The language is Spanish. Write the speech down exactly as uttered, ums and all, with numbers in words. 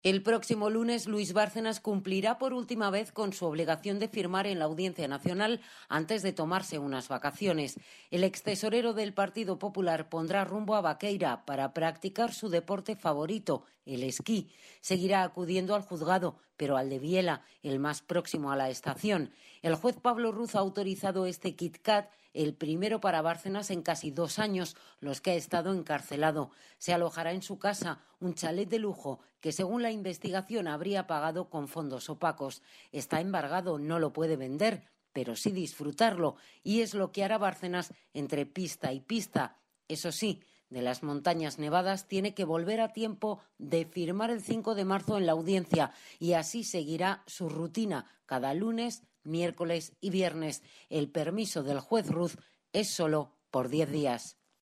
El próximo lunes, Luis Bárcenas cumplirá por última vez con su obligación de firmar en la Audiencia Nacional antes de tomarse unas vacaciones. El extesorero del Partido Popular pondrá rumbo a Vaqueira para practicar su deporte favorito, el esquí. Seguirá acudiendo al juzgado, pero al de Biela, el más próximo a la estación. El juez Pablo Ruz ha autorizado este Kit-Kat, el primero para Bárcenas en casi dos años, los que ha estado encarcelado. Se alojará en su casa, un chalet de lujo que, según la investigación, habría pagado con fondos opacos. Está embargado, no lo puede vender, pero sí disfrutarlo, y es lo que hará Bárcenas entre pista y pista. Eso sí, de las montañas nevadas tiene que volver a tiempo de firmar el cinco de marzo en la audiencia, y así seguirá su rutina cada lunes, miércoles y viernes. El permiso del juez Ruz es solo por diez días.